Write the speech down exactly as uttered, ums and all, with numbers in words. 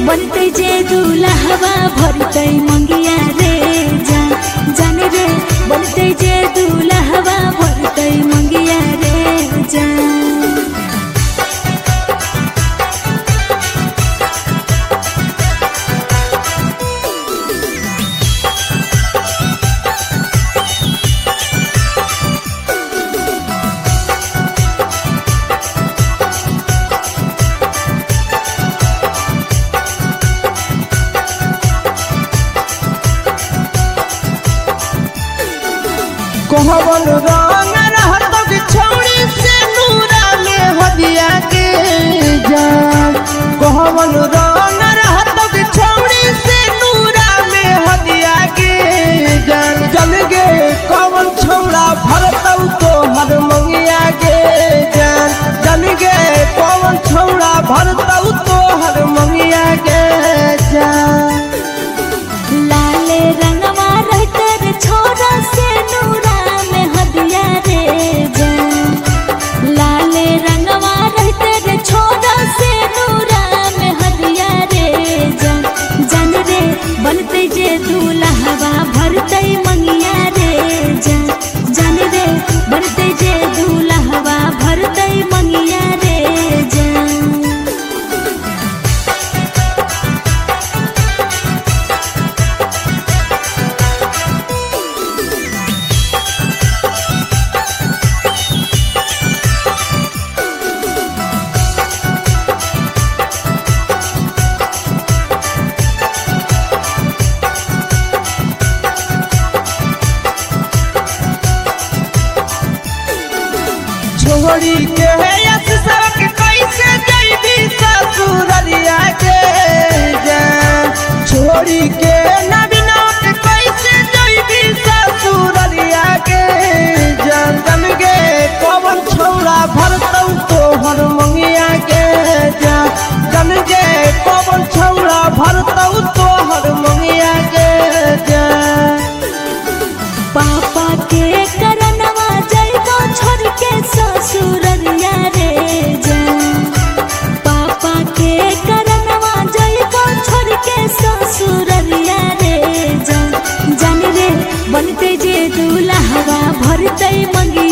बनते जे दूल्हा भरते मंगिया रे जान जान रे बनते जे दूल्हा भरते मंगिया रे जान। कोहवन रंग रहत बिछौड़ी से नूरा में हदिया के जान कोहवन रंग रहत बिछौड़ी से नूरा में हदिया के जान जल गे कौन छौड़ा भरतौ तो हर मंगिया के जान जल गे कौन छौड़ा भरतौ तो हर मंगिया के जान। लाले रंगवा रहते रे छोरा से नूरा में हदिया रे जान लाले रंगवा रहते रे छोरा से नूरा में हदिया रे जान जान रे बनते जे दूल्हा भरते मंगिया रे जान जान रे बनते जे दूल्हा भरते मंगिया रे जान। छोड़ी के यस सड़क कैसे जैबी ससुररिया के जान छोड़ी के नबिनौत कैसे जैबी ससुररिया के जान जन गे कौन छौड़ा भरतौ तो हर मंगिया के जान जन गे कौन छौड़ा भरतौ तो हर मंगिया के जान। पापा के करनवा जइबो छोड़ के ससुररिया रे जान पापा के करनवा जइबो छोड़ के ससुररिया रे जान जान रे बनते जे दूल्हा भरते मंगिया